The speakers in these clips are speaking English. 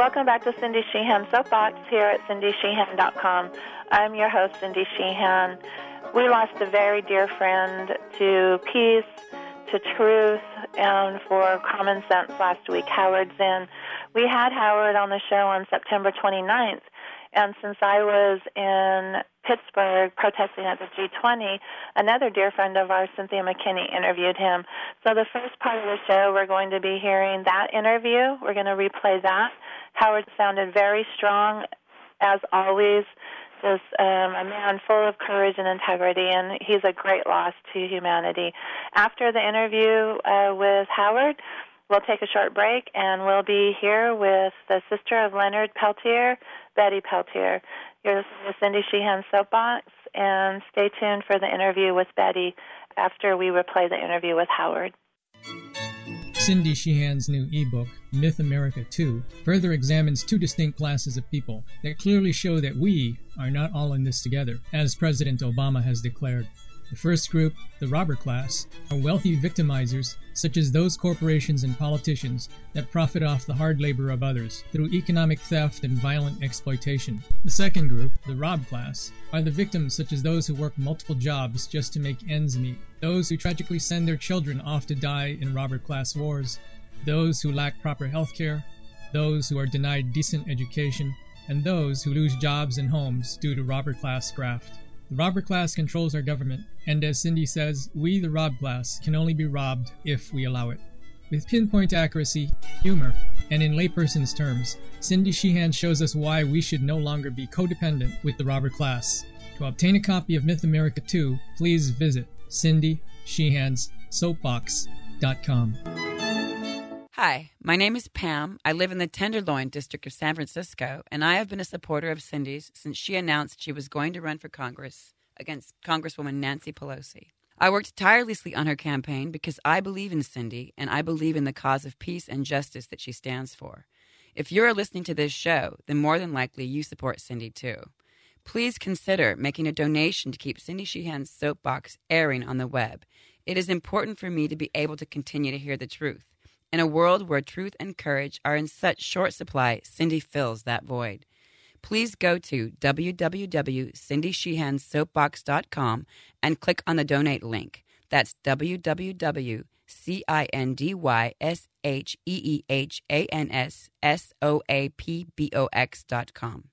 Welcome back to Cindy Sheehan Soapbox here at cindysheehan.com. I'm your host, Cindy Sheehan. We lost a very dear friend to peace, to truth, and for common sense last week, Howard Zinn. We had Howard on the show on September 29th, and since I was in Pittsburgh protesting at the G20, another dear friend of ours, Cynthia McKinney, interviewed him. So the first part of the show, we're going to be hearing that interview. We're going to replay that. Howard sounded very strong, as always, just a man full of courage and integrity, and he's a great loss to humanity. After the interview with Howard, we'll take a short break, and we'll be here with the sister of Leonard Peltier, Betty Peltier. You're listening to Cindy Sheehan Soapbox, and stay tuned for the interview with Betty after we replay the interview with Howard. Cindy Sheehan's new ebook, Myth America 2, further examines two distinct classes of people that clearly show that we are not all in this together, as President Obama has declared. The first group, the robber class, are wealthy victimizers such as those corporations and politicians that profit off the hard labor of others through economic theft and violent exploitation. The second group, the rob class, are the victims such as those who work multiple jobs just to make ends meet, those who tragically send their children off to die in robber class wars, those who lack proper health care, those who are denied decent education, and those who lose jobs and homes due to robber class graft. The robber class controls our government, and as Cindy says, we, the rob class, can only be robbed if we allow it. With pinpoint accuracy, humor, and in layperson's terms, Cindy Sheehan shows us why we should no longer be codependent with the robber class. To obtain a copy of Myth America 2, please visit cindysheehanssoapbox.com. Hi, my name is Pam. I live in the Tenderloin district of San Francisco, and I have been a supporter of Cindy's since she announced she was going to run for Congress against Congresswoman Nancy Pelosi. I worked tirelessly on her campaign because I believe in Cindy, and I believe in the cause of peace and justice that she stands for. If you're listening to this show, then more than likely you support Cindy too. Please consider making a donation to keep Cindy Sheehan's Soapbox airing on the web. It is important for me to be able to continue to hear the truth. In a world where truth and courage are in such short supply, Cindy fills that void. Please go to www.cindysheehansoapbox.com and click on the donate link. That's www.cindysheehanssoapbox.com.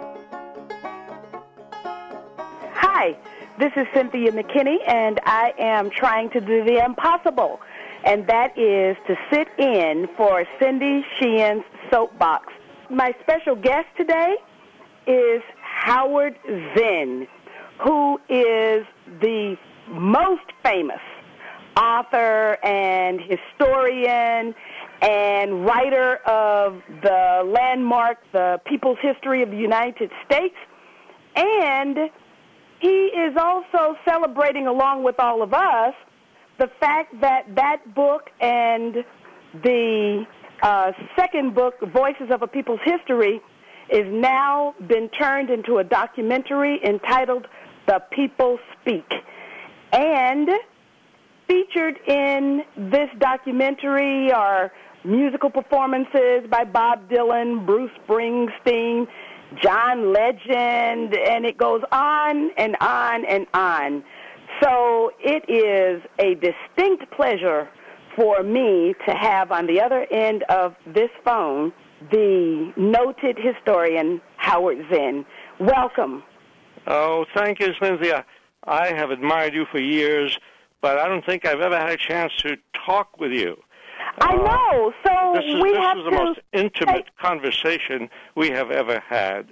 Hi, this is Cynthia McKinney, and I am trying to do the impossible, and that is to sit in for Cindy Sheehan's Soapbox. My special guest today is Howard Zinn, who is the most famous author and historian and writer of the landmark, The People's History of the United States, and he is also celebrating, along with all of us, the fact that that book and the second book, Voices of a People's History, is now been turned into a documentary entitled The People Speak. And featured in this documentary are musical performances by Bob Dylan, Bruce Springsteen, John Legend, and it goes on and on and on. So it is a distinct pleasure for me to have on the other end of this phone the noted historian Howard Zinn. Welcome. Oh, thank you, Cynthia. I have admired you for years, but I don't think I've ever had a chance to talk with you. I know. So this is the most intimate conversation we have ever had.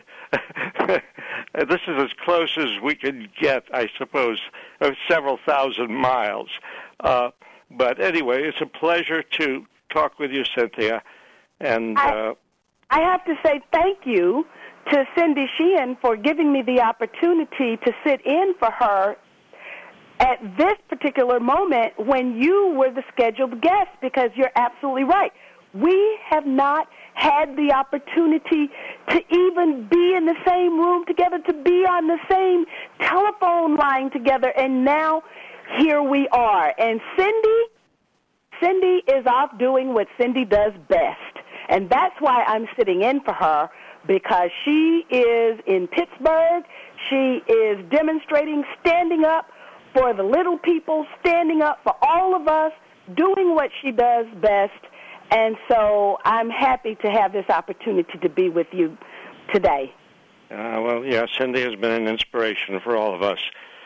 This is as close as we can get, I suppose, several thousand miles. But anyway, it's a pleasure to talk with you, Cynthia. And I have to say thank you to Cindy Sheehan for giving me the opportunity to sit in for her at this particular moment when you were the scheduled guest, because you're absolutely right. We have not had the opportunity to even be in the same room together, to be on the same telephone line together, and now here we are. And Cindy is off doing what Cindy does best, And that's why I'm sitting in for her, because she is in Pittsburgh. She is demonstrating, standing up for the little people, standing up for all of us, doing what she does best. And so I'm happy to have this opportunity to be with you today. Well, yeah, Cindy has been an inspiration for all of us.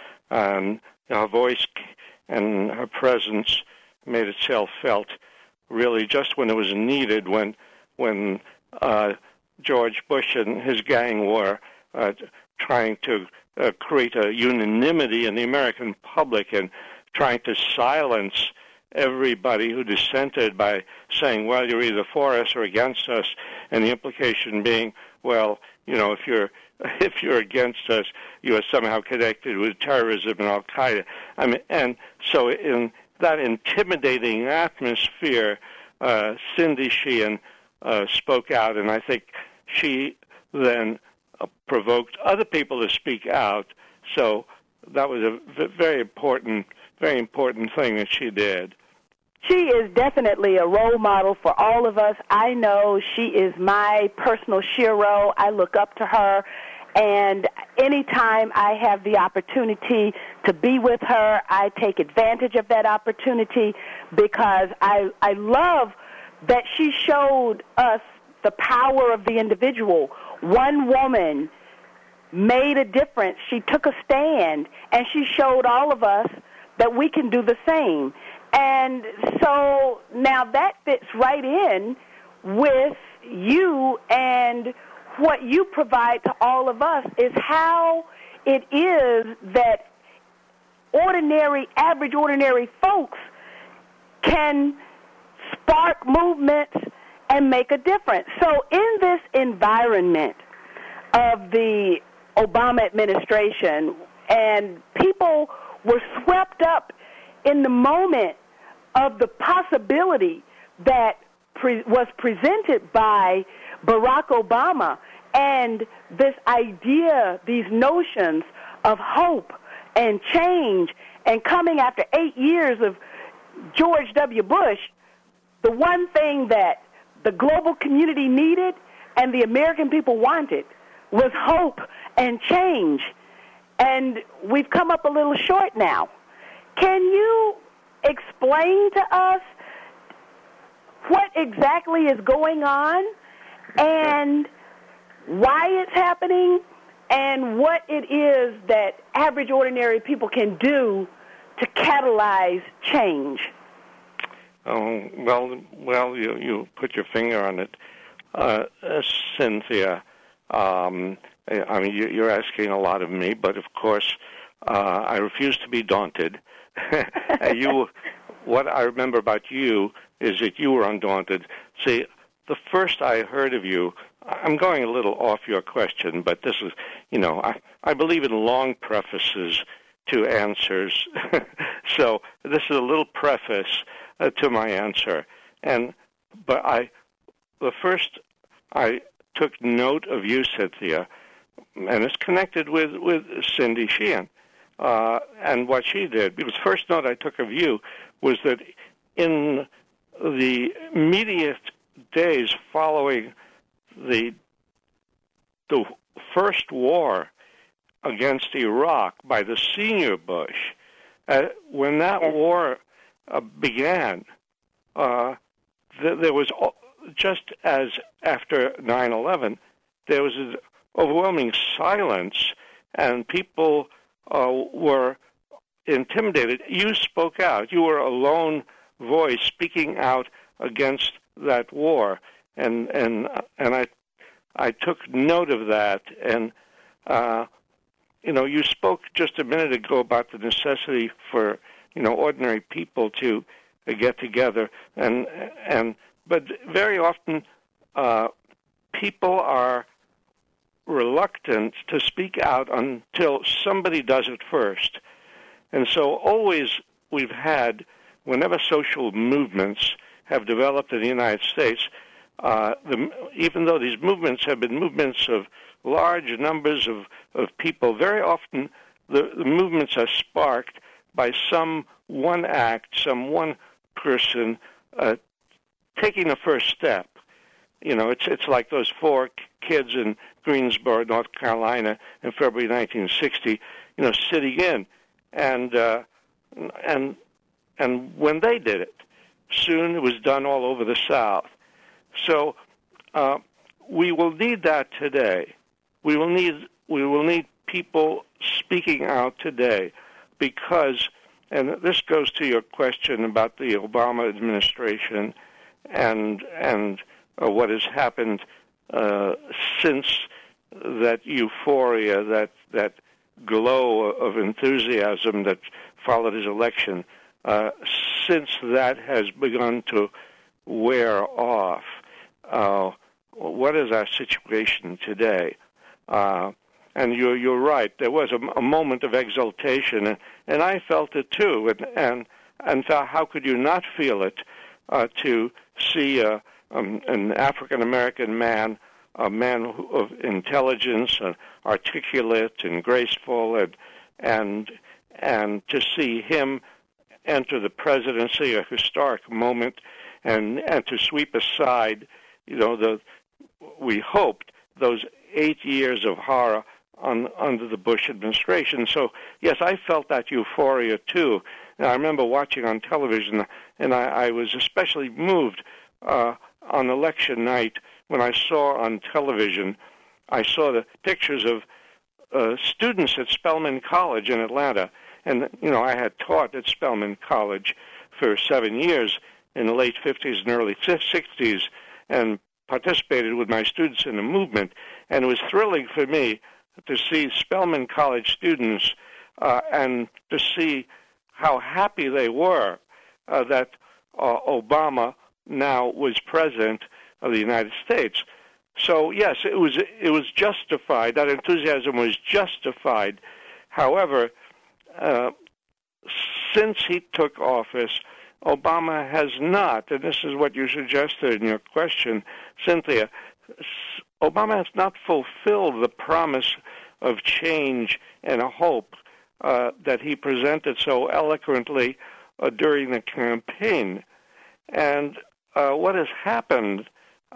Her voice and her presence made itself felt really just when it was needed, when George Bush and his gang were trying to create a unanimity in the American public and trying to silence everybody who dissented by saying, well, you're either for us or against us, and the implication being, well, you know, if you're against us, you are somehow connected with terrorism and Al-Qaeda. I mean, and so in that intimidating atmosphere, Cindy Sheehan spoke out, and I think she then provoked other people to speak out. So that was a very important thing that she did. She is definitely a role model for all of us. I know she is my personal shero. I look up to her, and anytime I have the opportunity to be with her, I take advantage of that opportunity, because I love that she showed us the power of the individual. One woman made a difference. She took a stand, and she showed all of us that we can do the same. And so now that fits right in with you, and what you provide to all of us is how it is that average ordinary folks can spark movements and make a difference. So in this environment of the Obama administration, and people were swept up in the moment of the possibility that was presented by Barack Obama, and this idea, these notions of hope and change, and coming after 8 years of George W. Bush, the one thing that the global community needed and the American people wanted was hope and change. And we've come up a little short now. Can you explain to us what exactly is going on and why it's happening and what it is that average ordinary people can do to catalyze change? Oh, well, you put your finger on it, Cynthia. I mean, you're asking a lot of me, but of course, I refuse to be daunted. What I remember about you is that you were undaunted. See, the first I heard of you, I'm going a little off your question, but this is, you know, I believe in long prefaces to answers. So this is a little preface to my answer. But the first I took note of you, Cynthia, and it's connected with Cindy Sheehan. And what she did, because the first note I took of you was that in the immediate days following the first war against Iraq by the senior Bush, when that war began, there was, just as after 9/11, there was an overwhelming silence, and people were intimidated. You spoke out. You were a lone voice speaking out against that war, and I took note of that. And you know, you spoke just a minute ago about the necessity for, you know, ordinary people to get together, but very often people are reluctant to speak out until somebody does it first. And so always we've had, whenever social movements have developed in the United States, even though these movements have been movements of large numbers of people, very often the movements are sparked by some one act, some one person taking the first step. it's like those four kids in Greensboro, North Carolina, in February 1960, sitting in, and when they did it, soon it was done all over the South. So we will need that today. We will need people speaking out today, because, and this goes to your question about the Obama administration and what has happened since that euphoria, that glow of enthusiasm that followed his election, since that has begun to wear off. What is our situation today? And you're right. There was a moment of exultation, and I felt it too. And how could you not feel it to see an African American man, a man of intelligence, articulate and graceful, and to see him enter the presidency, a historic moment, and to sweep aside, we hoped, those 8 years of horror under the Bush administration. So, yes, I felt that euphoria, too. And I remember watching on television, and I was especially moved on election night when I saw on television, I saw the pictures of students at Spelman College in Atlanta. And, I had taught at Spelman College for 7 years in the late 50s and early 60s, and participated with my students in the movement. And it was thrilling for me to see Spelman College students and to see how happy they were that Obama now was president of the United States. So, yes, it was justified. That enthusiasm was justified. However, since he took office, Obama has not, and this is what you suggested in your question, Cynthia, Obama has not fulfilled the promise of change and hope that he presented so eloquently during the campaign. And what has happened?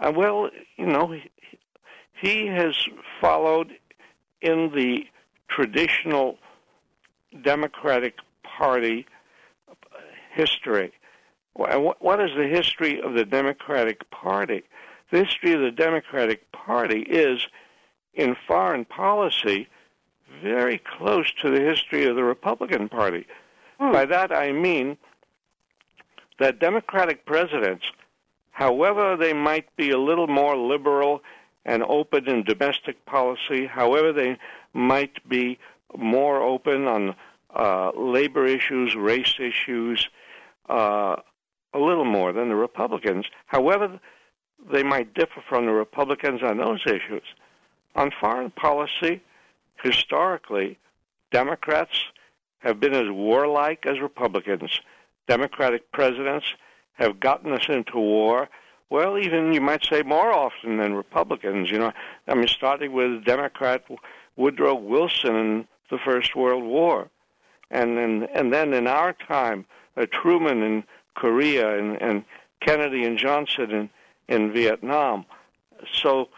He has followed in the traditional Democratic Party history. What is the history of the Democratic Party? The history of the Democratic Party is, in foreign policy, very close to the history of the Republican Party. By that I mean that Democratic presidents, however they might be a little more liberal and open in domestic policy, however they might be more open on labor issues, race issues, a little more than the Republicans, however they might differ from the Republicans on those issues. On foreign policy, historically, Democrats have been as warlike as Republicans. Democratic presidents have gotten us into war, well, even you might say more often than Republicans. Starting with Democrat Woodrow Wilson in the First World War. And then in our time, Truman in Korea and Kennedy and Johnson in Vietnam. So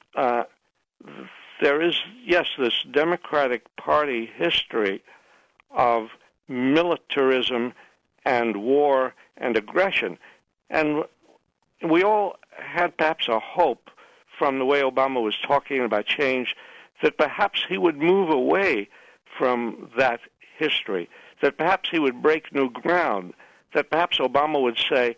there is, yes, this Democratic Party history of militarism and war and aggression. And we all had perhaps a hope from the way Obama was talking about change that perhaps he would move away from that history, that perhaps he would break new ground, that perhaps Obama would say,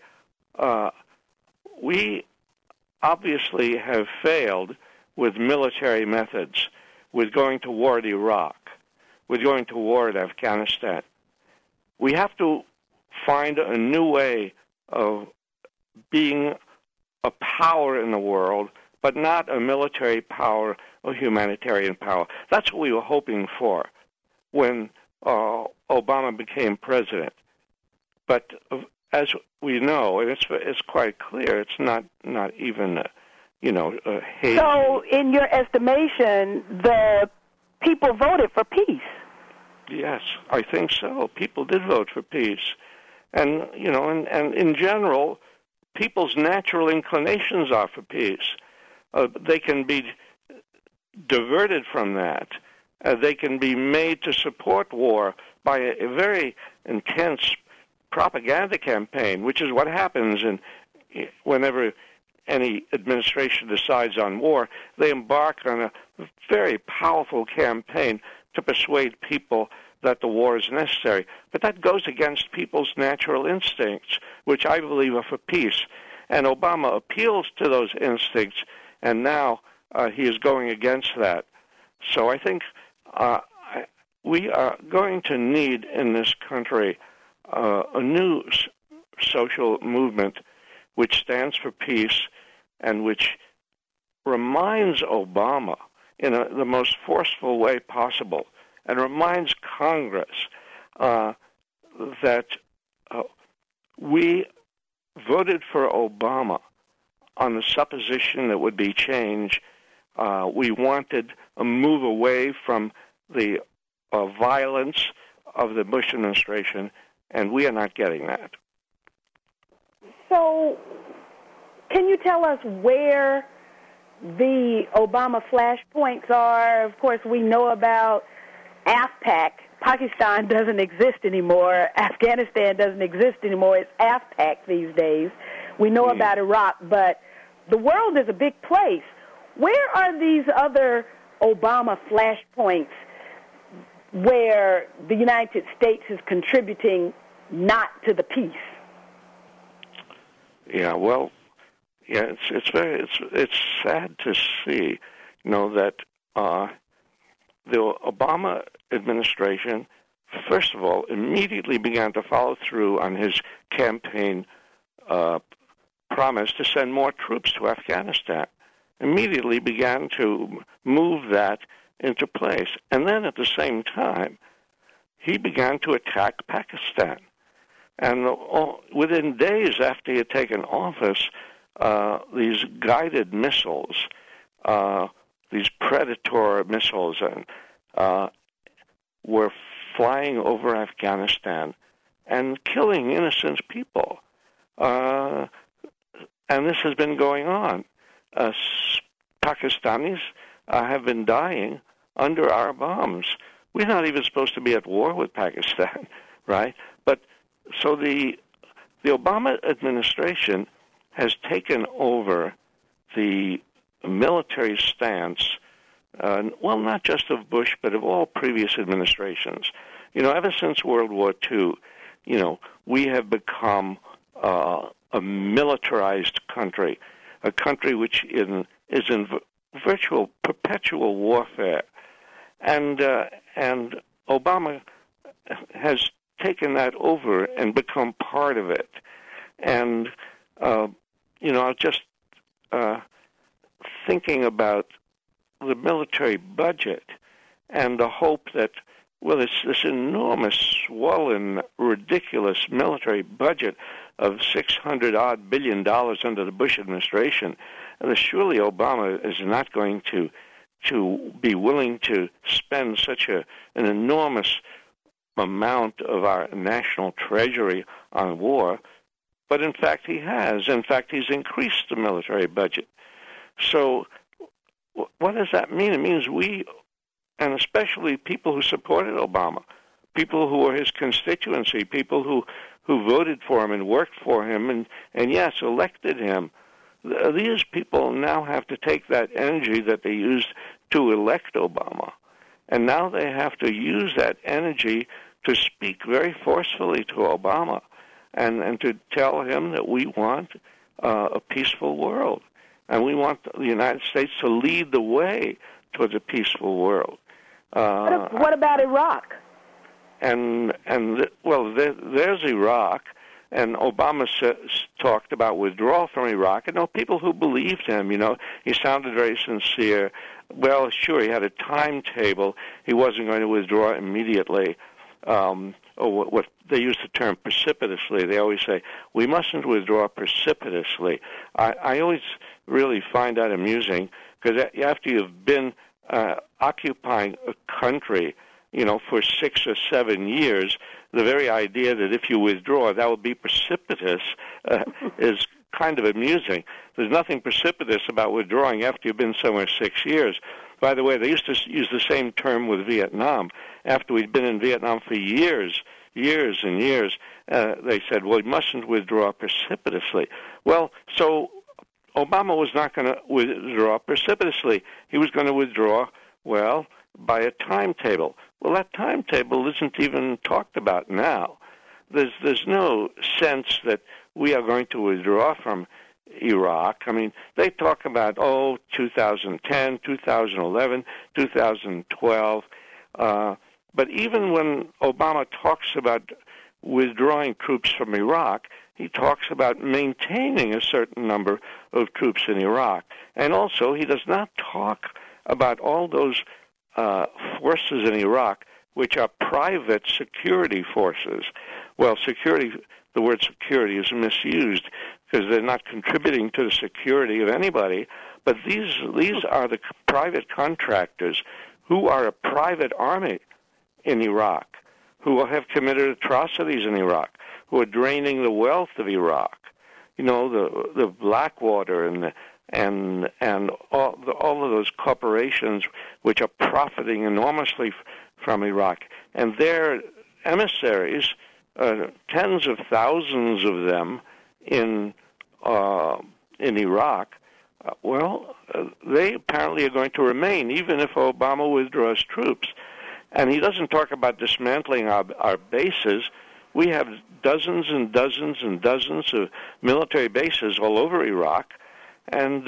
we obviously have failed with military methods, with going to war in Iraq, with going to war in Afghanistan. We have to find a new way of being a power in the world, but not a military power or humanitarian power. That's what we were hoping for when Obama became president. But as we know, and it's quite clear, it's not even a hate. So, in your estimation, the people voted for peace. Yes, I think so. People did vote for peace, and and in general, people's natural inclinations are for peace. They can be diverted from that. They can be made to support war by a very intense propaganda campaign, which is what happens whenever any administration decides on war. They embark on a very powerful campaign to persuade people that the war is necessary. But that goes against people's natural instincts, which I believe are for peace. And Obama appeals to those instincts, and now he is going against that. So I think we are going to need in this country a new social movement which stands for peace and which reminds Obama in the most forceful way possible and reminds Congress that we voted for Obama on the supposition that would be change. We wanted a move away from the violence of the Bush administration, and we are not getting that. So, can you tell us where the Obama flashpoints are? Of course, we know about AFPAC. Pakistan doesn't exist anymore. Afghanistan doesn't exist anymore. It's AFPAC these days. We know about Iraq, but the world is a big place. Where are these other Obama flashpoints where the United States is contributing not to the peace? Yeah, well, yeah, it's sad to see, that the Obama administration, first of all, immediately began to follow through on his campaign promise to send more troops to Afghanistan. Immediately began to move that into place. And then at the same time, he began to attack Pakistan. And within days after he had taken office, these guided missiles, these Predator missiles, were flying over Afghanistan and killing innocent people. And this has been going on. Pakistanis have been dying under our bombs. We're not even supposed to be at war with Pakistan, right? But so the Obama administration has taken over the military stance, not just of Bush, but of all previous administrations. Ever since World War II, we have become a militarized country, a country which is in virtual perpetual warfare. And Obama has taken that over and become part of it. And, just thinking about the military budget and the hope that, it's this enormous, swollen, ridiculous military budget of $600-odd billion under the Bush administration, and surely Obama is not going to be willing to spend such an enormous amount of our national treasury on war. But in fact, he has. In fact, he's increased the military budget. So what does that mean? It means we, and especially people who supported Obama, people who were his constituency, people who voted for him and worked for him and yes, elected him, these people now have to take that energy that they used to elect Obama, and now they have to use that energy to speak very forcefully to Obama and to tell him that we want a peaceful world, and we want the United States to lead the way towards a peaceful world. What about Iraq? There's Iraq, and Obama talked about withdrawal from Iraq. And people who believed him, he sounded very sincere. Well, sure, he had a timetable. He wasn't going to withdraw immediately. Or what they use the term precipitously. They always say, we mustn't withdraw precipitously. I always really find that amusing, because after you've been occupying a country, for 6 or 7 years, the very idea that if you withdraw, that will be precipitous is kind of amusing. There's nothing precipitous about withdrawing after you've been somewhere 6 years. By the way, they used to use the same term with Vietnam. After we'd been in Vietnam for years and years, they said, well, we mustn't withdraw precipitously. Well, so Obama was not going to withdraw precipitously. He was going to withdraw, well, by a timetable. Well, that timetable isn't even talked about now. There's no sense that we are going to withdraw from Iraq. I mean, they talk about, 2010, 2011, 2012. But even when Obama talks about withdrawing troops from Iraq, he talks about maintaining a certain number of troops in Iraq. And also, he does not talk about all those forces in Iraq which are private security forces. Well, the word security is misused because they're not contributing to the security of anybody, but these are the private contractors who are a private army in Iraq, who have committed atrocities in Iraq, who are draining the wealth of Iraq. You know, the Blackwater and all of those corporations which are profiting enormously from Iraq. And their emissaries, tens of thousands of them in Iraq, they apparently are going to remain even if Obama withdraws troops. And he doesn't talk about dismantling our bases. We have dozens and dozens and dozens of military bases all over Iraq, and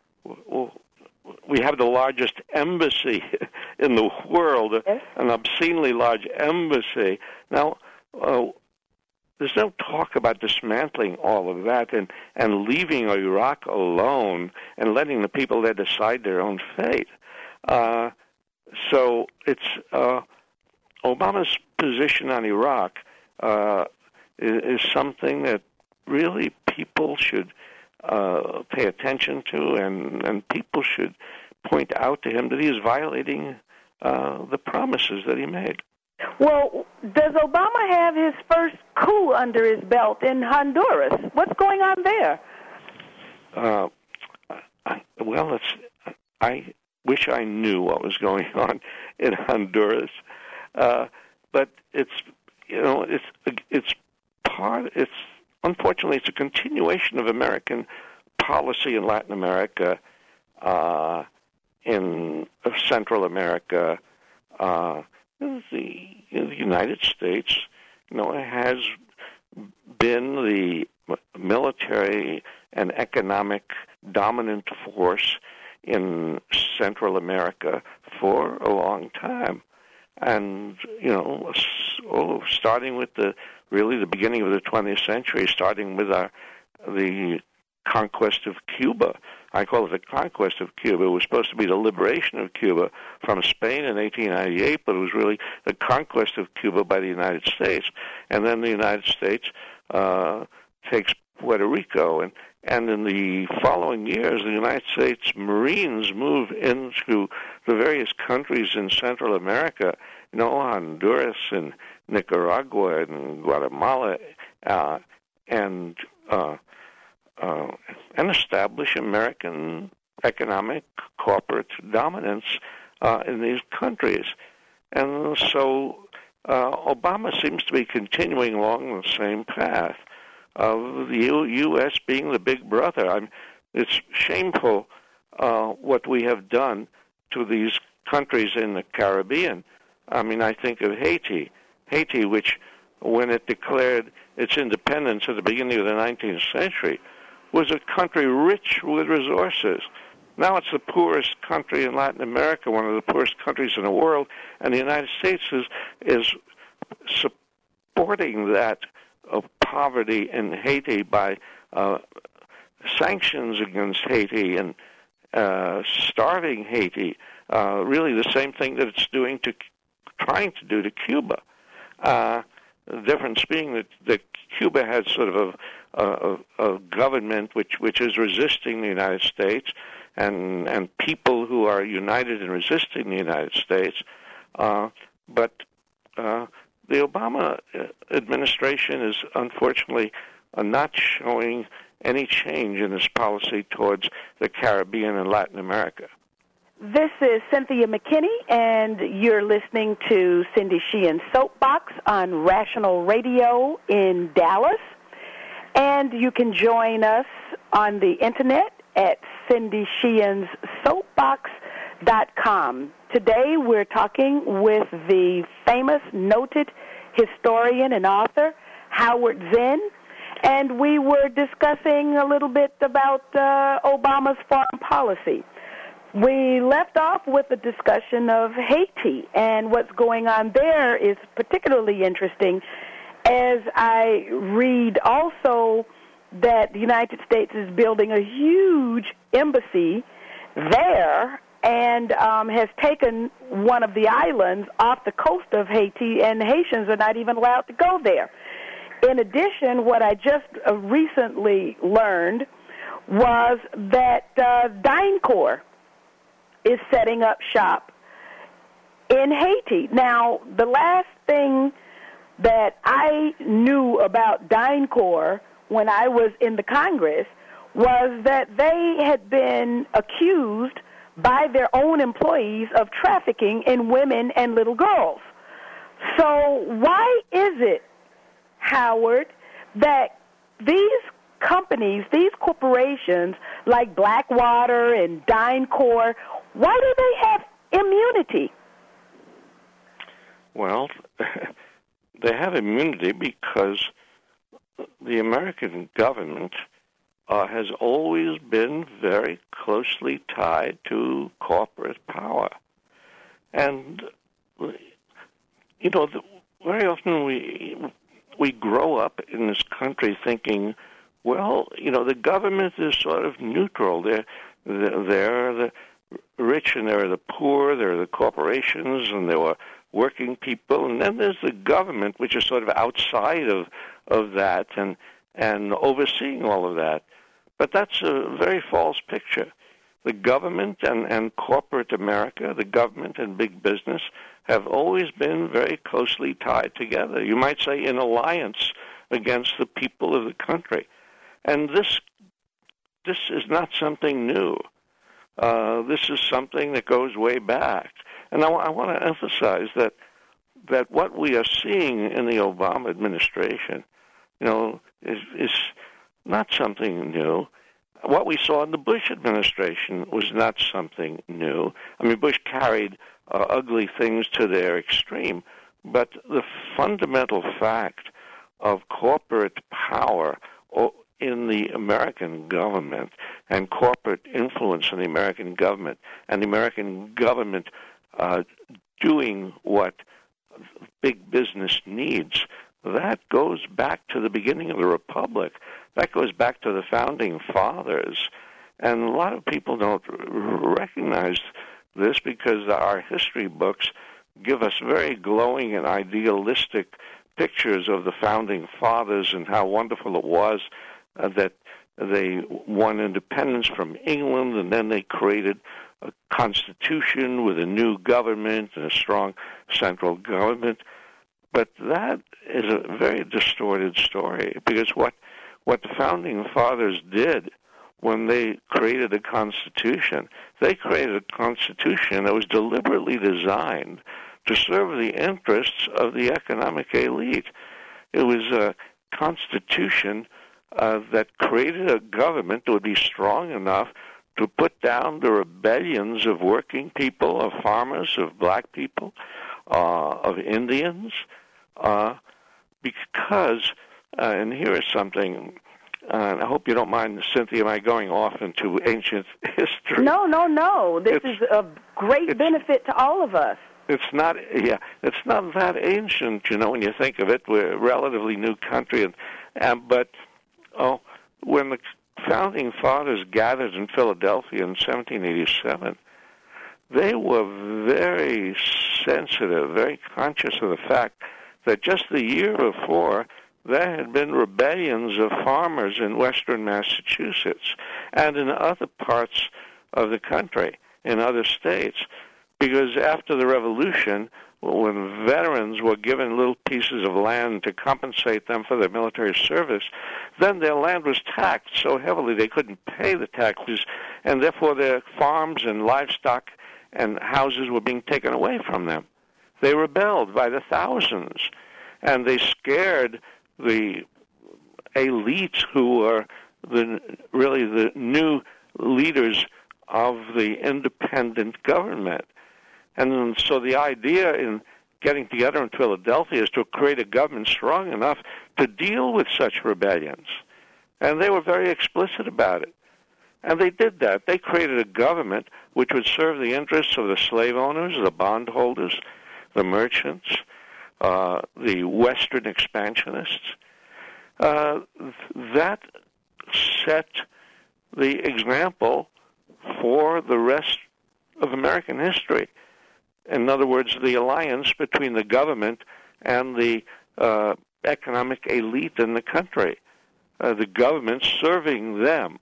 we have the largest embassy in the world, an obscenely large embassy. Now, there's no talk about dismantling all of that and leaving Iraq alone and letting the people there decide their own fate. So it's Obama's position on Iraq is something that really people should pay attention to, and people should point out to him that he is violating the promises that he made. Well, does Obama have his first coup under his belt in Honduras? What's going on there? I wish I knew what was going on in Honduras, but unfortunately it's a continuation of American policy in Latin America, in Central America. The United States, has been the military and economic dominant force in Central America for a long time. And, starting with the beginning of the 20th century, starting with the conquest of Cuba. I call it the conquest of Cuba. It was supposed to be the liberation of Cuba from Spain in 1898, but it was really the conquest of Cuba by the United States. And then the United States takes Puerto Rico, and in the following years, the United States Marines move into the various countries in Central America, Honduras and Nicaragua and Guatemala, and establish American economic corporate dominance in these countries. And so Obama seems to be continuing along the same path of the U.S. being the big brother. It's shameful what we have done to these countries in the Caribbean. I think of Haiti, which, when it declared its independence at the beginning of the 19th century, was a country rich with resources. Now it's the poorest country in Latin America, one of the poorest countries in the world, and the United States is supporting that poverty in Haiti by sanctions against Haiti and starving Haiti, really the same thing that it's trying to do to Cuba. The difference being that Cuba has sort of a government which is resisting the United States, and people who are united in resisting the United States. But the Obama administration is unfortunately not showing any change in its policy towards the Caribbean and Latin America. This is Cynthia McKinney, and you're listening to Cindy Sheehan's Soapbox on Rational Radio in Dallas. And you can join us on the Internet at cindysheehanssoapbox.com. Today we're talking with the famous, noted historian and author, Howard Zinn, and we were discussing a little bit about Obama's foreign policy. We left off with a discussion of Haiti, and what's going on there is particularly interesting, as I read also that the United States is building a huge embassy there and has taken one of the islands off the coast of Haiti, and Haitians are not even allowed to go there. In addition, what I just recently learned was that DynCorp is setting up shop in Haiti. Now, the last thing that I knew about DynCorp when I was in the Congress was that they had been accused by their own employees of trafficking in women and little girls. So why is it, Howard, that these companies, these corporations like Blackwater and DynCorp, why do they have immunity? Well, they have immunity because the American government has always been very closely tied to corporate power. And, you know, very often we grow up in this country thinking, well, you know, the government is sort of neutral. They're the rich and there are the poor, there are the corporations, and there are working people, and then there's the government, which is sort of outside of that and overseeing all of that. But that's a very false picture. The government and corporate America, the government and big business, have always been very closely tied together. You might say in alliance against the people of the country. And this is not something new. This is something that goes way back. And I want to emphasize that what we are seeing in the Obama administration, you know, is not something new. What we saw in the Bush administration was not something new. I mean, Bush carried ugly things to their extreme, but the fundamental fact of corporate power in the American government and corporate influence in the American government and the American government doing what big business needs, that goes back to the beginning of the Republic. That goes back to the Founding Fathers. And a lot of people don't recognize this because our history books give us very glowing and idealistic pictures of the Founding Fathers and how wonderful it was that they won independence from England, and then they created a constitution with a new government and a strong central government. But that is a very distorted story, because what the Founding Fathers did when they created a constitution, they created a constitution that was deliberately designed to serve the interests of the economic elite. It was a constitution that created a government that would be strong enough to put down the rebellions of working people, of farmers, of black people, of Indians, because, and here is something, and I hope you don't mind, Cynthia, am I going off into ancient history? No. This is a great benefit to all of us. It's not that ancient, you know, when you think of it. We're a relatively new country, but when the Founding Fathers gathered in Philadelphia in 1787, they were very sensitive, very conscious of the fact that just the year before, there had been rebellions of farmers in western Massachusetts and in other parts of the country, in other states, because after the revolution, when veterans were given little pieces of land to compensate them for their military service, then their land was taxed so heavily they couldn't pay the taxes, and therefore their farms and livestock and houses were being taken away from them. They rebelled by the thousands, and they scared the elites who were really the new leaders of the independent government. And so the idea in getting together in Philadelphia is to create a government strong enough to deal with such rebellions. And they were very explicit about it. And they did that. They created a government which would serve the interests of the slave owners, the bondholders, the merchants, the Western expansionists. That set the example for the rest of American history. In other words, the alliance between the government and the economic elite in the country. The government serving them.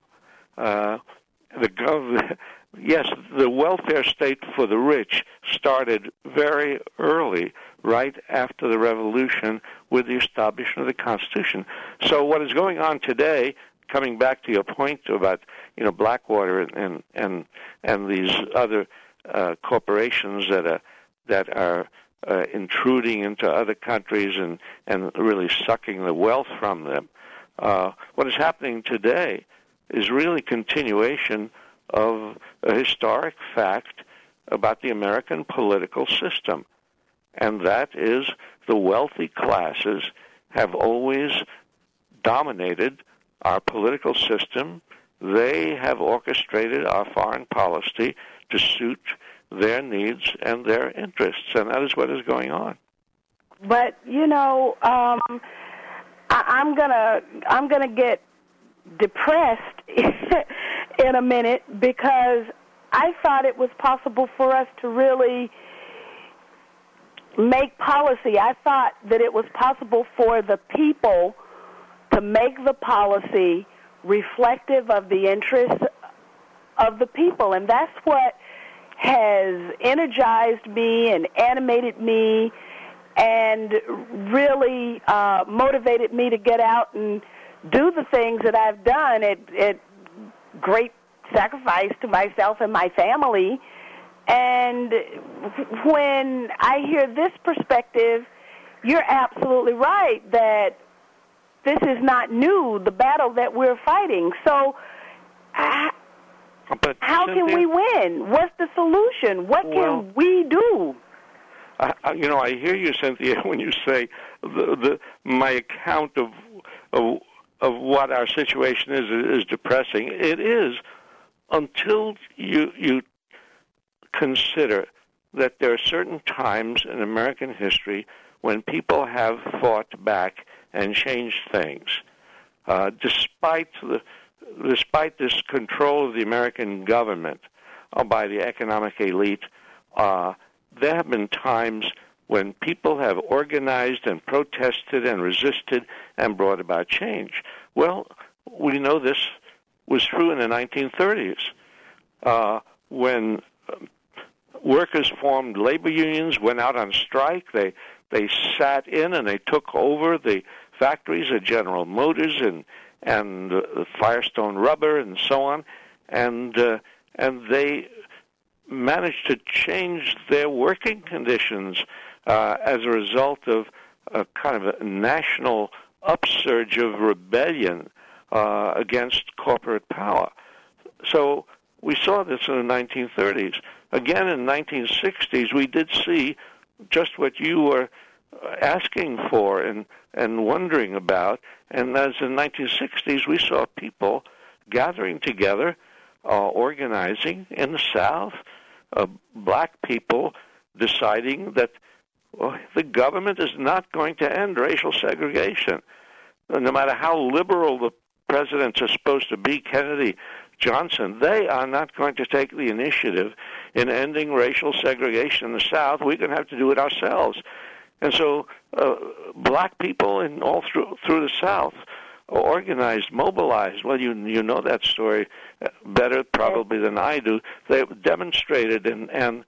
Yes, the welfare state for the rich started very early, right after the Revolution, with the establishment of the Constitution. So what is going on today, coming back to your point about Blackwater and these other corporations that are intruding into other countries and really sucking the wealth from them. What is happening today is really continuation of a historic fact about the American political system, and that is the wealthy classes have always dominated our political system. They have orchestrated our foreign policy to suit their needs and their interests, and that is what is going on. But I'm gonna get depressed in a minute, because I thought it was possible for us to really make policy. I thought that it was possible for the people to make the policy reflective of the interests of the people, and that's what has energized me and animated me and really motivated me to get out and do the things that I've done at great sacrifice to myself and my family. And when I hear this perspective, you're absolutely right that this is not new, the battle that we're fighting. So how can we win? What's the solution? What can we do? I hear you, Cynthia, when you say my account of what our situation is depressing. It is, until you consider that there are certain times in American history when people have fought back and changed things, despite this control of the American government by the economic elite. There have been times when people have organized and protested and resisted and brought about change. Well, we know this was true in the 1930s when workers formed labor unions, went out on strike. They sat in and they took over the factories of General Motors and Firestone Rubber and so on, and they managed to change their working conditions as a result of a kind of a national upsurge of rebellion against corporate power. So we saw this in the 1930s. Again, in the 1960s, we did see just what you were asking for and wondering about. And as in the 1960s, we saw people gathering together, organizing in the South, black people deciding that the government is not going to end racial segregation. No matter how liberal the presidents are supposed to be, Kennedy, Johnson, they are not going to take the initiative in ending racial segregation in the South. We're going to have to do it ourselves. And so black people all through the South organized, mobilized. Well, you know that story better probably than I do. They demonstrated and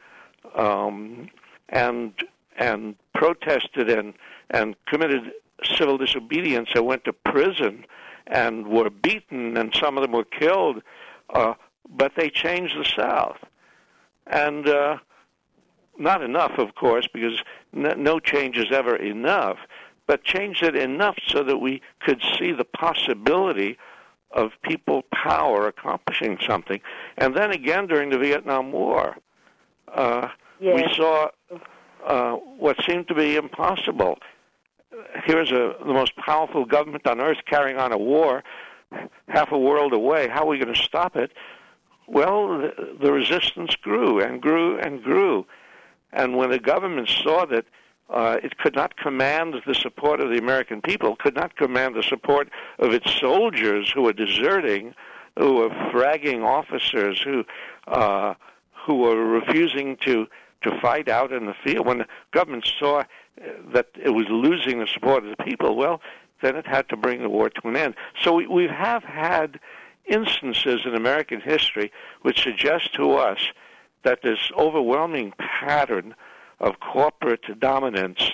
and protested and committed civil disobedience and went to prison and were beaten, and some of them were killed, but they changed the South. And not enough, of course, because no change is ever enough, but changed it enough so that we could see the possibility of people power accomplishing something. And then again during the Vietnam War, we saw what seemed to be impossible. Here's the most powerful government on earth carrying on a war half a world away. How are we going to stop it? Well, the resistance grew and grew and grew. And when the government saw that it could not command the support of the American people, could not command the support of its soldiers who were deserting, who were fragging officers, who were refusing to fight out in the field, when the government saw that it was losing the support of the people, well, then it had to bring the war to an end. So we have had instances in American history which suggest to us that this overwhelming pattern of corporate dominance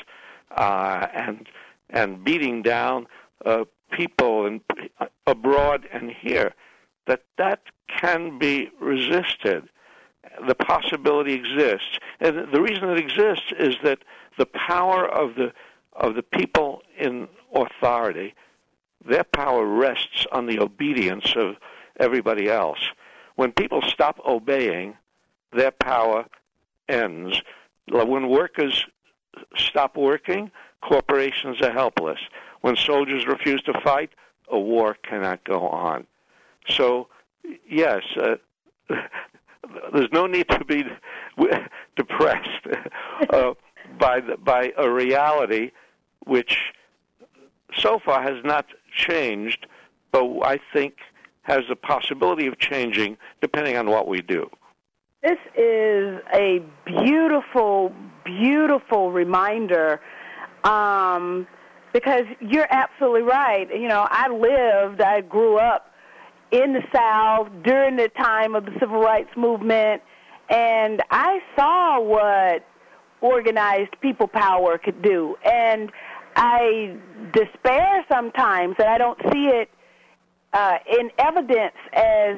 and beating down people and abroad and here, that can be resisted. The possibility exists, and the reason it exists is that the power of the people in authority, their power rests on the obedience of everybody else. When people stop obeying, their power ends. When workers stop working, corporations are helpless. When soldiers refuse to fight, a war cannot go on. So, yes, there's no need to be depressed by a reality which so far has not changed, but I think has the possibility of changing depending on what we do. This is a beautiful, beautiful reminder, because you're absolutely right. You know, I grew up in the South during the time of the Civil Rights Movement, and I saw what organized people power could do. And I despair sometimes that I don't see it in evidence as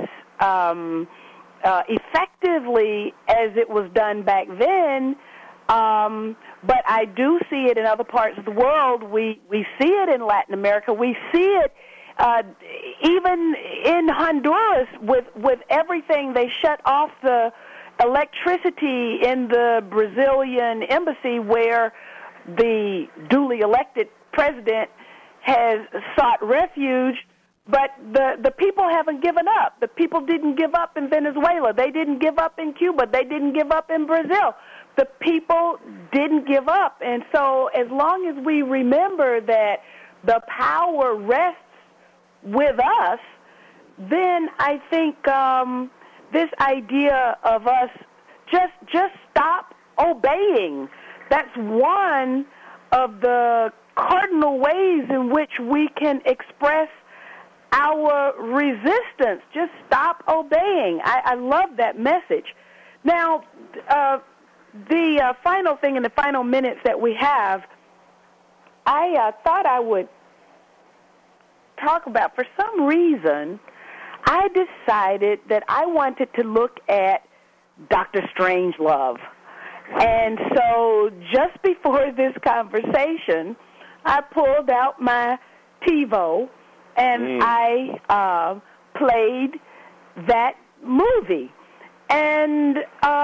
effectively as it was done back then, but I do see it in other parts of the world. We see it in Latin America. We see it even in Honduras with everything. They shut off the electricity in the Brazilian embassy where the duly elected president has sought refuge. But the people haven't given up. The people didn't give up in Venezuela. They didn't give up in Cuba. They didn't give up in Brazil. The people didn't give up. And so as long as we remember that the power rests with us, then I think this idea of us just stop obeying, that's one of the cardinal ways in which we can express our resistance. Just stop obeying. I love that message. Now, the final thing in the final minutes that we have, I thought I would talk about, for some reason, I decided that I wanted to look at Dr. Strangelove. And so just before this conversation, I pulled out my TiVo and I played that movie. And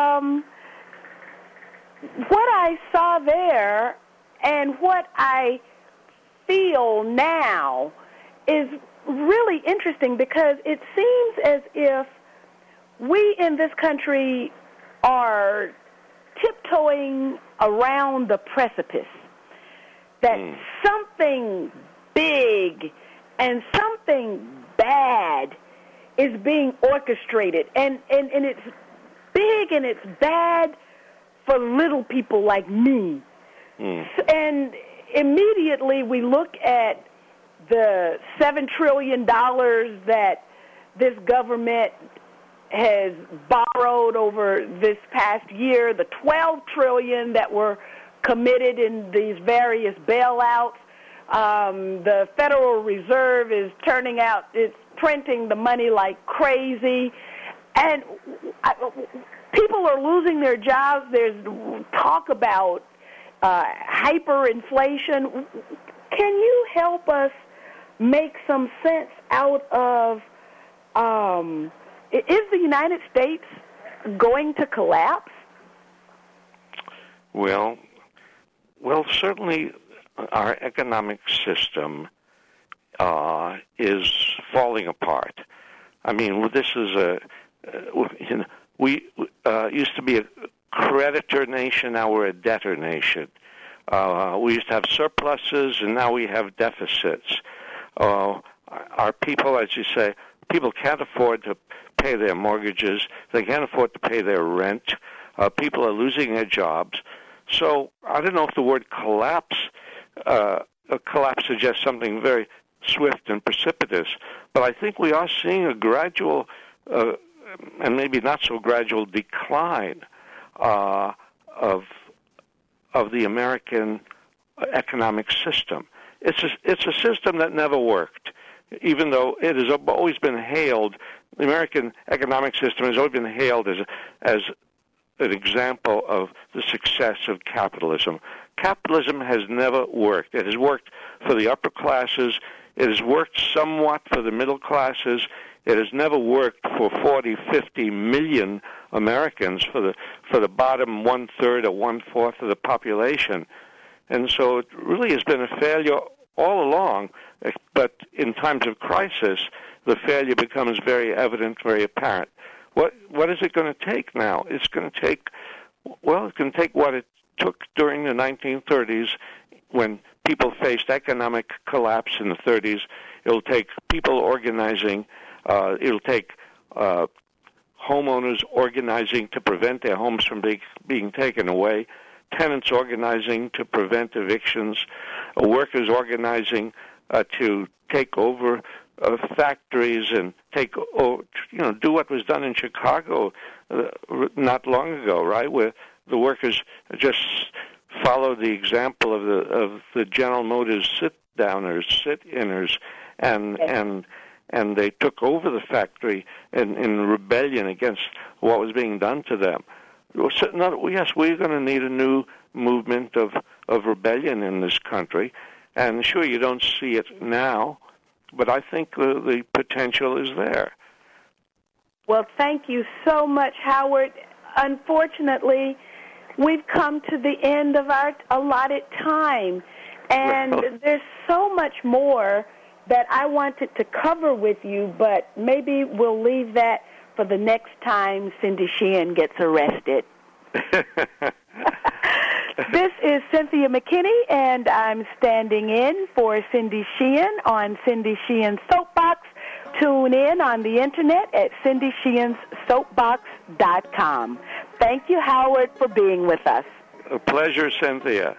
what I saw there and what I feel now is really interesting, because it seems as if we in this country are tiptoeing around the precipice, that something big and something bad is being orchestrated, and it's big and it's bad for little people like me. And immediately we look at the $7 trillion that this government has borrowed over this past year, the $12 trillion that were committed in these various bailouts. The Federal Reserve is it's printing the money like crazy. And people are losing their jobs. There's talk about hyperinflation. Can you help us make some sense out of, is the United States going to collapse? Well, certainly our economic system is falling apart. I mean, this is we used to be a creditor nation, now we're a debtor nation. We used to have surpluses, and now we have deficits. Our people, as you say, people can't afford to pay their mortgages. They can't afford to pay their rent. People are losing their jobs. So I don't know if the word collapse suggests something very swift and precipitous, but I think we are seeing a gradual and maybe not so gradual decline of the American economic system. It's a system that never worked, even though it has always been hailed. The American economic system has always been hailed as an example of the success of capitalism. Capitalism has never worked. It has worked for the upper classes. It has worked somewhat for the middle classes. It has never worked for 40, 50 million Americans, for the bottom one-third or one-fourth of the population. And so it really has been a failure all along. But in times of crisis, the failure becomes very evident, very apparent. What is it going to take now? It's going to take what it took during the 1930s when people faced economic collapse in the 30s. It'll take people organizing. It'll take homeowners organizing to prevent their homes from being taken away, tenants organizing to prevent evictions, workers organizing to take over factories and do what was done in Chicago not long ago, right, where the workers just followed the example of the General Motors sit-downers, sit-inners, and they took over the factory in rebellion against what was being done to them. Yes, we're going to need a new movement of rebellion in this country, and sure, you don't see it now, but I think the potential is there. Well, thank you so much, Howard. Unfortunately, we've come to the end of our allotted time, and there's so much more that I wanted to cover with you, but maybe we'll leave that for the next time Cindy Sheehan gets arrested. This is Cynthia McKinney, and I'm standing in for Cindy Sheehan on Cindy Sheehan's Soapbox. Tune in on the Internet at cindysheehanssoapbox.com. Thank you, Howard, for being with us. A pleasure, Cynthia.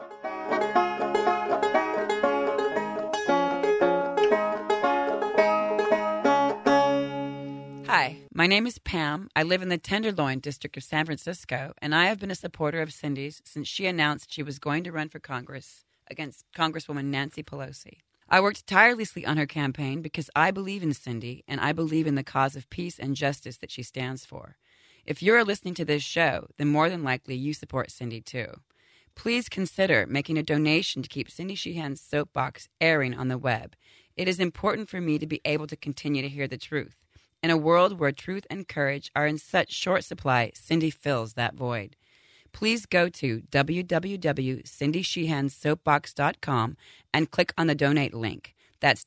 Hi, my name is Pam. I live in the Tenderloin district of San Francisco, and I have been a supporter of Cindy's since she announced she was going to run for Congress against Congresswoman Nancy Pelosi. I worked tirelessly on her campaign because I believe in Cindy, and I believe in the cause of peace and justice that she stands for. If you're listening to this show, then more than likely you support Cindy too. Please consider making a donation to keep Cindy Sheehan's Soapbox airing on the web. It is important for me to be able to continue to hear the truth. In a world where truth and courage are in such short supply, Cindy fills that void. Please go to www.cindysheehanssoapbox.com and click on the donate link. That's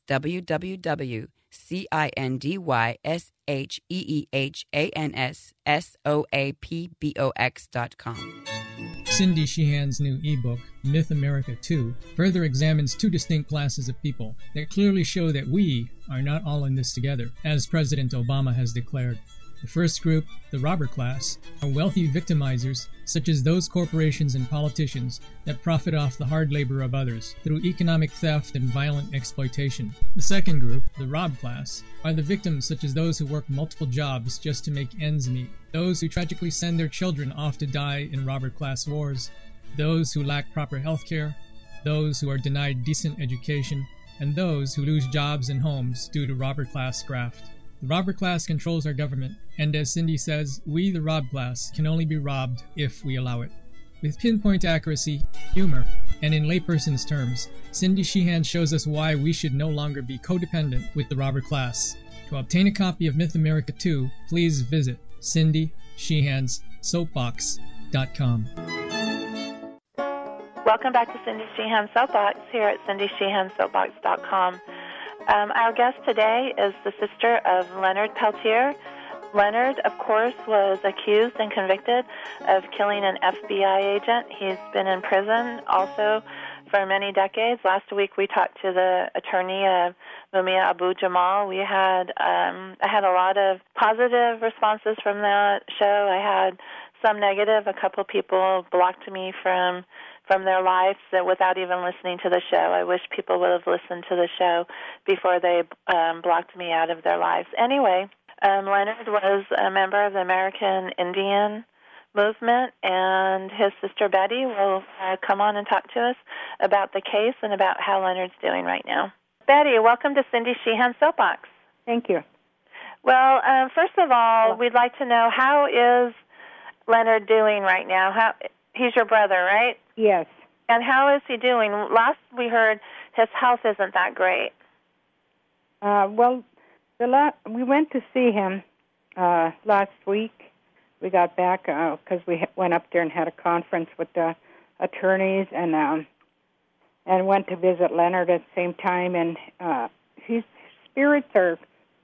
www.cindysheehanssoapbox.com. Cindy Sheehan's new ebook, Myth America 2, further examines two distinct classes of people that clearly show that we are not all in this together, as President Obama has declared. The first group, the robber class, are wealthy victimizers such as those corporations and politicians that profit off the hard labor of others through economic theft and violent exploitation. The second group, the rob class, are the victims such as those who work multiple jobs just to make ends meet, those who tragically send their children off to die in robber class wars, those who lack proper health care, those who are denied decent education, and those who lose jobs and homes due to robber class graft. The robber class controls our government, and as Cindy says, we, the rob class, can only be robbed if we allow it. With pinpoint accuracy, humor, and in layperson's terms, Cindy Sheehan shows us why we should no longer be codependent with the robber class. To obtain a copy of Myth America 2, please visit cindysheehanssoapbox.com. Welcome back to Cindy Sheehan Soapbox here at cindysheehansoapbox.com. Our guest today is the sister of Leonard Peltier. Leonard, of course, was accused and convicted of killing an FBI agent. He's been in prison also for many decades. Last week we talked to the attorney Mumia Abu-Jamal. I had a lot of positive responses from that show. I had some negative. A couple people blocked me from their lives without even listening to the show. I wish people would have listened to the show before they blocked me out of their lives. Anyway, Leonard was a member of the American Indian movement, and his sister Betty will come on and talk to us about the case and about how Leonard's doing right now. Betty, welcome to Cindy Sheehan Soapbox. Thank you. Well, first of all, we'd like to know, how is Leonard doing right now? He's your brother, right? Yes. And how is he doing? Last we heard, his health isn't that great. Well, we went to see him last week. We got back because we went up there and had a conference with the attorneys and went to visit Leonard at the same time. And his spirits are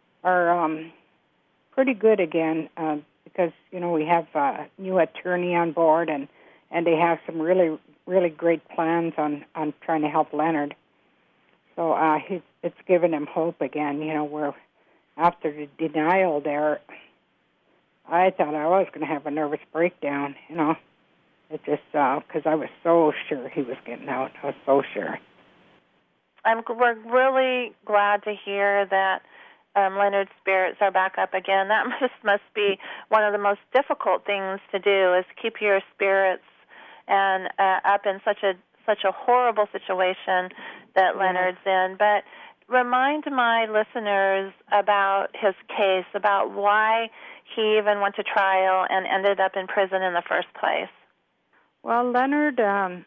pretty good again because, we have a new attorney on board and they have some really, really great plans on trying to help Leonard. So it's given him hope again, where after the denial there, I thought I was going to have a nervous breakdown, It just, because I was so sure he was getting out. I was so sure. We're really glad to hear that Leonard's spirits are back up again. That must be one of the most difficult things to do, is keep your spirits and up in such a horrible situation that Leonard's in. But remind my listeners about his case, about why he even went to trial and ended up in prison in the first place. Well, Leonard,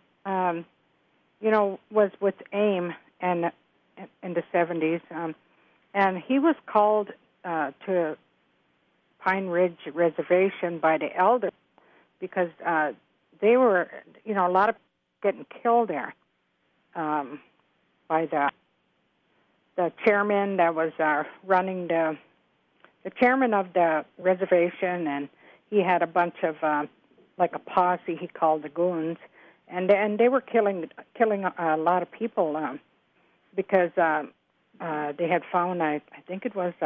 was with AIM in the 70s, and he was called to Pine Ridge Reservation by the elders because they were, a lot of getting killed there by the chairman that was running the chairman of the reservation, and he had a bunch of like a posse he called the goons, and they were killing a lot of people because they had found I think it was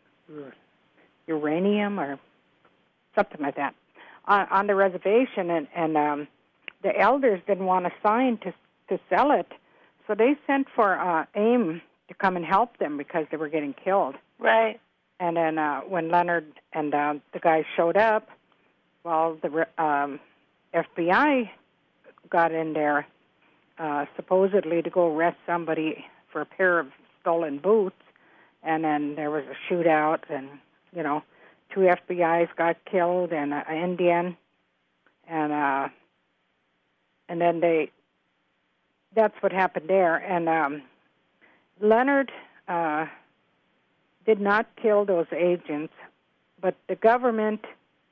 uranium or something like that on the reservation, and the elders didn't want a sign to sell it, so they sent for AIM to come and help them because they were getting killed. Right. And then when Leonard and the guys showed up, well, the FBI got in there supposedly to go arrest somebody for a pair of stolen boots, and then there was a shootout, and, 2 FBI's got killed and an Indian, and then that's what happened there. And Leonard did not kill those agents, but the government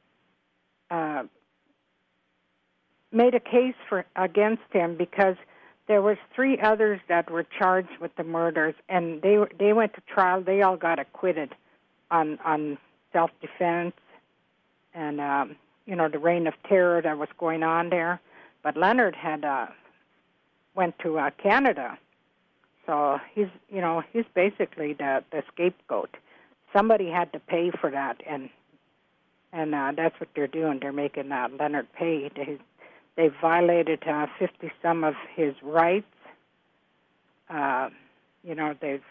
made a case against him because there was 3 others that were charged with the murders, and they went to trial. They all got acquitted on self-defense and the reign of terror that was going on there. But Leonard had went to Canada, so he's basically the scapegoat. Somebody had to pay for that, and And that's what they're doing. They're making Leonard pay. They violated 50-some of his rights. They've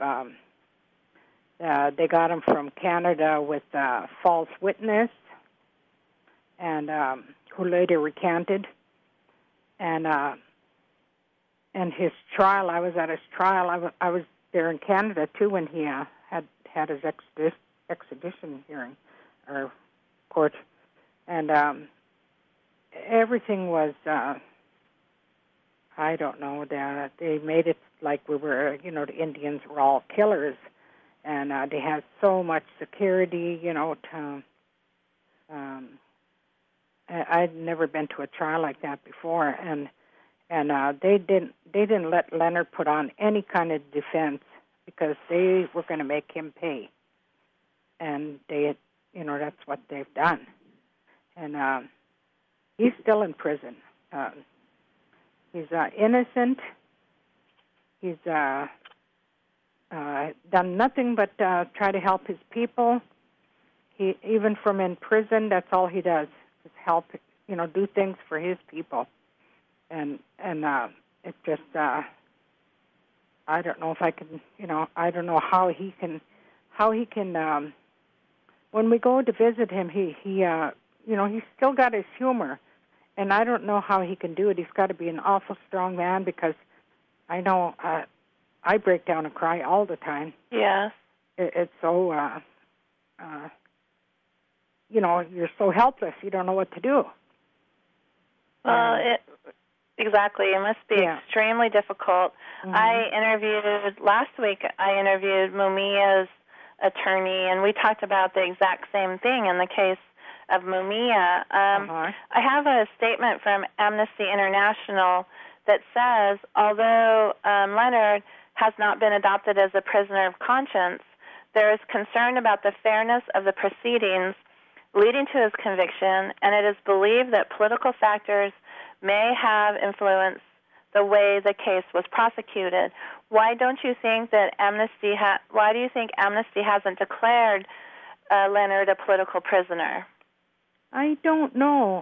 they got him from Canada with false witness, and who later recanted. And his trial, I was at his trial. I was there in Canada too when he had his extradition hearing or court, and everything was. I don't know. They made it like we were, the Indians were all killers, and they had so much security. I'd never been to a trial like that before, and they didn't let Leonard put on any kind of defense because they were going to make him pay, and that's what they've done, and he's still in prison. He's innocent. He's done nothing but try to help his people. He even from in prison, that's all he does is help, do things for his people. And it just I don't know if I can, I don't know how he can when we go to visit him, he's still got his humor. And I don't know how he can do it. He's got to be an awful strong man because I know I break down and cry all the time. Yes. It's so, you're so helpless. You don't know what to do. Well, exactly. It must be extremely difficult. Mm-hmm. Last week I interviewed Mumia's attorney, and we talked about the exact same thing in the case of Mumia. I have a statement from Amnesty International that says, although Leonard has not been adopted as a prisoner of conscience, there is concern about the fairness of the proceedings leading to his conviction, and it is believed that political factors may have influenced the way the case was prosecuted. Why don't you think that why do you think Amnesty hasn't declared Leonard a political prisoner? I don't know.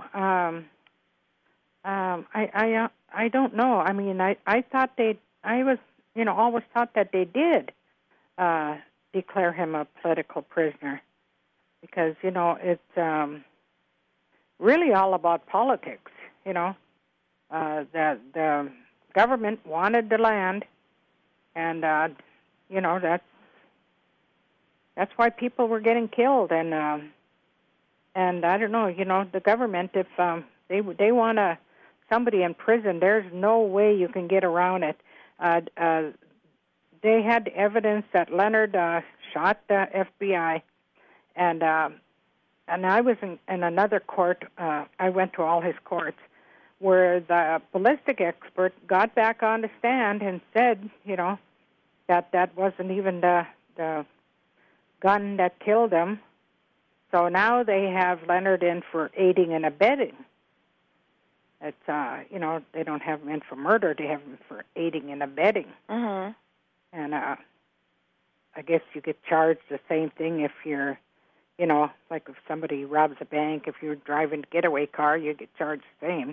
I don't know. I mean, I thought always thought that they did declare him a political prisoner because, it's really all about politics, the government wanted the land, and, that's why people were getting killed, and I don't know, the government, if they want somebody in prison, there's no way you can get around it. They had evidence that Leonard shot the FBI, and I was in another court. I went to all his courts, where the ballistic expert got back on the stand and said, that wasn't even the gun that killed him. So now they have Leonard in for aiding and abetting. It's, they don't have him in for murder. They have him for aiding and abetting. Mm-hmm. And I guess you get charged the same thing if you're, like if somebody robs a bank, if you're driving a getaway car, you get charged the same.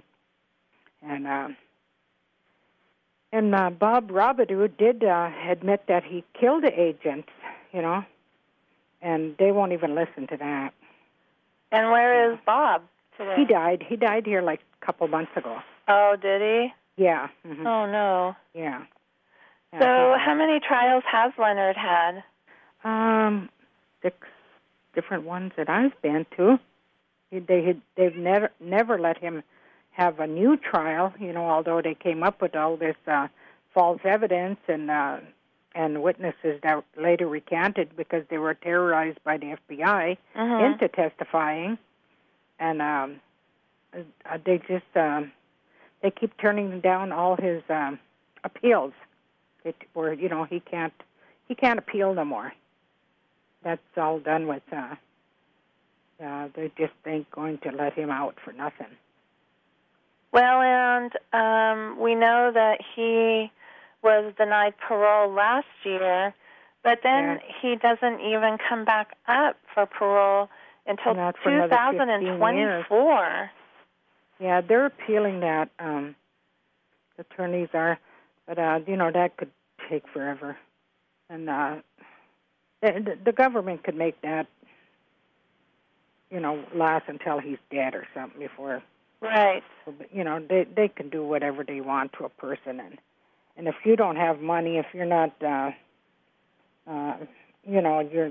And Bob Robidoux did admit that he killed the agents, and they won't even listen to that. And where is Bob today? He died. He died here like a couple months ago. Oh, did he? Yeah. Mm-hmm. Oh, no. Yeah. So how many trials has Leonard had? 6 different ones that I've been to. They've never let him have a new trial, although they came up with all this false evidence and witnesses that later recanted because they were terrorized by the FBI into testifying. And they just they keep turning down all his appeals. Where he can't appeal no more. That's all done with. They just ain't going to let him out for nothing. Well, and we know that he was denied parole last year, but then he doesn't even come back up for parole until not for another 2024. Yeah, they're appealing that. Attorneys are, but that could take forever, and the government could make that last until he's dead or something before. Right. They can do whatever they want to a person, and if you don't have money, if you're not, you're.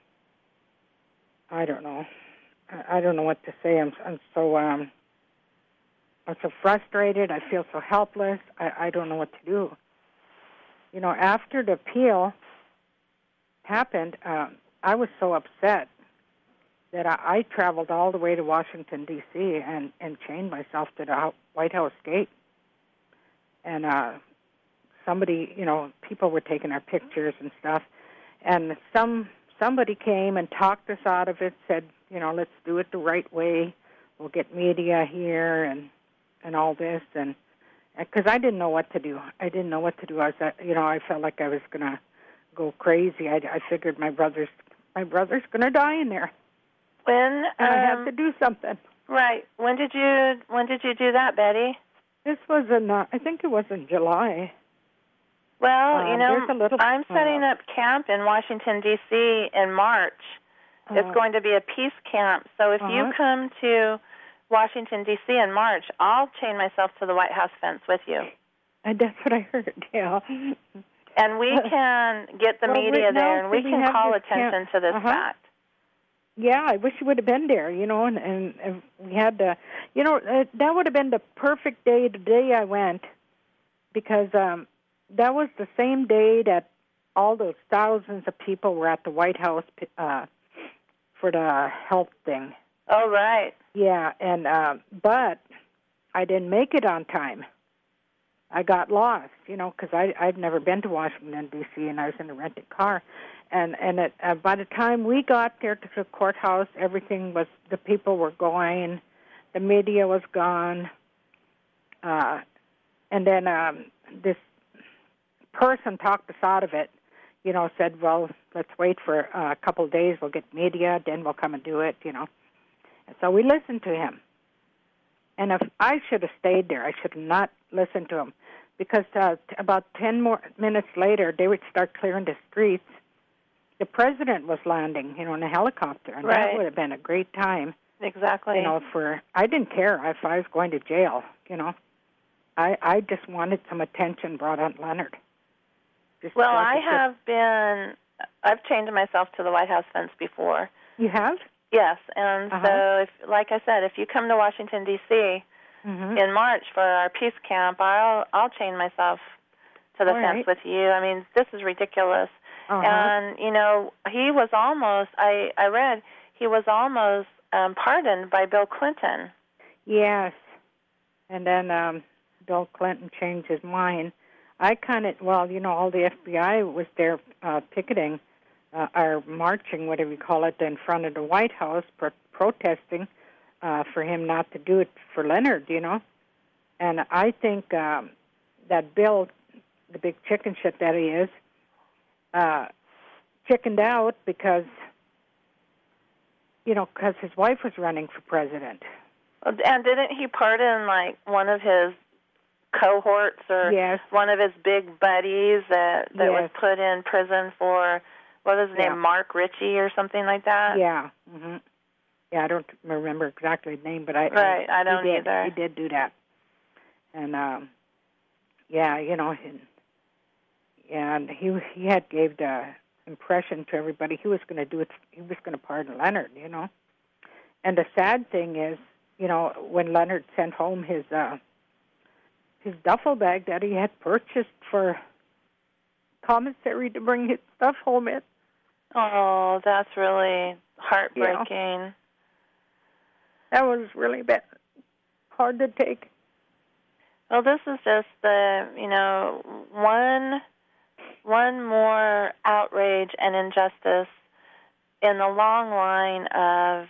I don't know. I don't know what to say. I'm so frustrated. I feel so helpless. I don't know what to do. After the appeal happened, I was so upset that I traveled all the way to Washington, D.C. and chained myself to the White House gate. And somebody, people were taking our pictures and stuff. And somebody came and talked us out of it, said, let's do it the right way. We'll get media here and all this. And because I didn't know what to do. I didn't know what to do. I felt like I was going to go crazy. I figured my brother's going to die in there. And I have to do something. Right. When did you do that, Betty? This was I think it was in July. Well, I'm uh, setting up camp in Washington, D.C. in March. It's going to be a peace camp. So if you come to Washington, D.C. in March, I'll chain myself to the White House fence with you. That's what I heard, yeah. And we can get the media there, and we can call attention to this fact. Yeah, I wish you would have been there, and we had to, that would have been the perfect day, the day I went, because that was the same day that all those thousands of people were at the White House for the health thing. Oh, right. Yeah, and but I didn't make it on time. I got lost, because I'd never been to Washington, D.C., and I was in a rented car. And by the time we got there to the courthouse, the people were going, the media was gone, and then this person talked us out of it, said, well, let's wait for a couple of days, we'll get media, then we'll come and do it, And so we listened to him. And if I should have stayed there, I should have not listened to him, because about 10 more minutes later, they would start clearing the streets. The president was landing, in a helicopter, and that would have been a great time. Exactly. I didn't care if I was going to jail, I just wanted some attention brought on Leonard. I've chained myself to the White House fence before. You have? Yes, and so, like I said, if you come to Washington, D.C. In March for our peace camp, I'll chain myself to the fence with you. I mean, this is ridiculous. And, he was almost, I read, he was almost pardoned by Bill Clinton. Yes. And then Bill Clinton changed his mind. I all the FBI was there picketing or marching, whatever you call it, in front of the White House, protesting for him not to do it for Leonard, And I think that Bill, the big chicken shit that he is, chickened out because his wife was running for president. And didn't he pardon, one of his cohorts or one of his big buddies that was put in prison for, what was his name, Mark Ritchie or something like that? Yeah. Mm-hmm. Yeah, I don't remember exactly the name, but I don't either. He did do that. And, and he had gave the impression to everybody he was going to do it. He was going to pardon Leonard, And the sad thing is, when Leonard sent home his duffel bag that he had purchased for commissary to bring his stuff home in. Oh, that's really heartbreaking. Yeah. That was really bad. Hard to take. Well, this is just one more outrage and injustice in the long line of,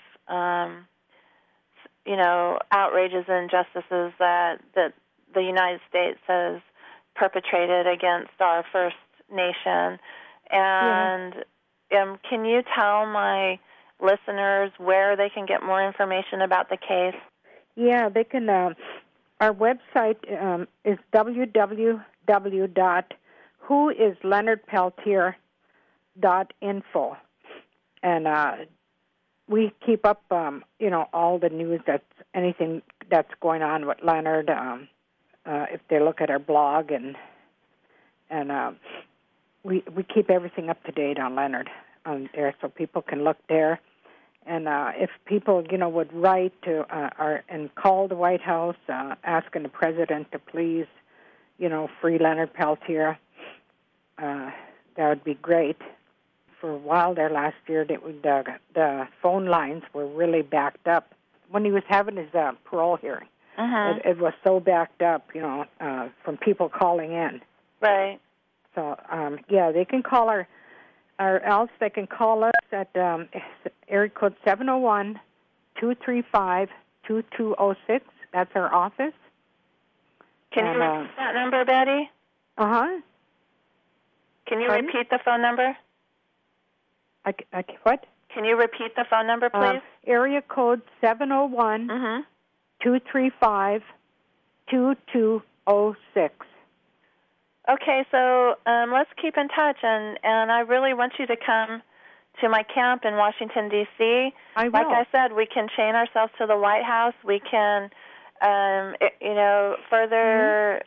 outrages and injustices that the United States has perpetrated against our First Nation. And can you tell my listeners where they can get more information about the case? Yeah, they can. Our website is www.whoisleonardpeltier.info, and we keep up, all the news anything that's going on with Leonard. If they look at our blog, and we keep everything up to date on Leonard on there, so people can look there. And if people, would write to and call the White House asking the president to please, free Leonard Peltier, that would be great. For a while there last year, the phone lines were really backed up. When he was having his parole hearing, it was so backed up, from people calling in. Right. So, they can call or else they can call us at area code 701-235-2206. That's our office. Can you repeat that number, Betty? Can you repeat the phone number? What? Can you repeat the phone number, please? Area code 701-235-2206. Okay, so let's keep in touch, and I really want you to come to my camp in Washington, D.C. I will. Like I said, we can chain ourselves to the White House. We can, further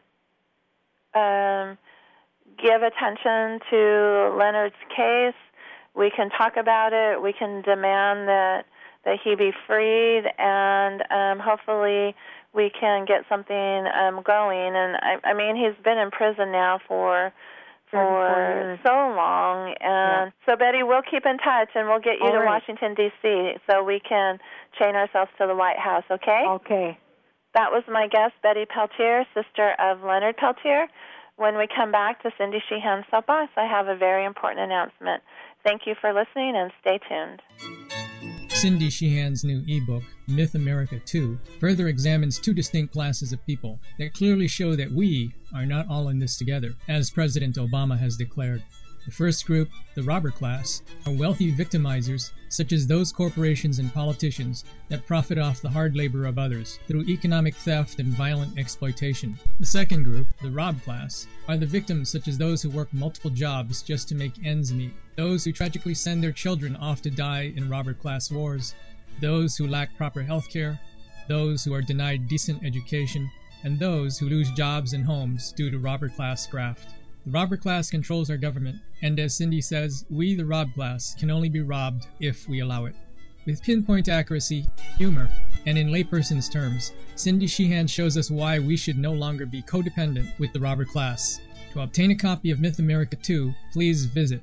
give attention to Leonard's case. We can talk about it. We can demand that he be freed, and hopefully we can get something going. And I mean, he's been in prison now for so long. And so, Betty, we'll keep in touch, and we'll get you to Washington, D.C., so we can chain ourselves to the White House, okay? Okay. That was my guest, Betty Peltier, sister of Leonard Peltier. When we come back to Cindy Sheehan's Soapbox, I have a very important announcement. Thank you for listening, and stay tuned. Cindy Sheehan's new ebook, Myth America 2, further examines two distinct classes of people that clearly show that we are not all in this together, as President Obama has declared. The first group, the robber class, are wealthy victimizers such as those corporations and politicians that profit off the hard labor of others through economic theft and violent exploitation. The second group, the rob class, are the victims such as those who work multiple jobs just to make ends meet, those who tragically send their children off to die in robber class wars, those who lack proper health care, those who are denied decent education, and those who lose jobs and homes due to robber class graft. The robber class controls our government, and as Cindy says, we, the rob class, can only be robbed if we allow it. With pinpoint accuracy, humor, and in layperson's terms, Cindy Sheehan shows us why we should no longer be codependent with the robber class. To obtain a copy of Myth America 2, please visit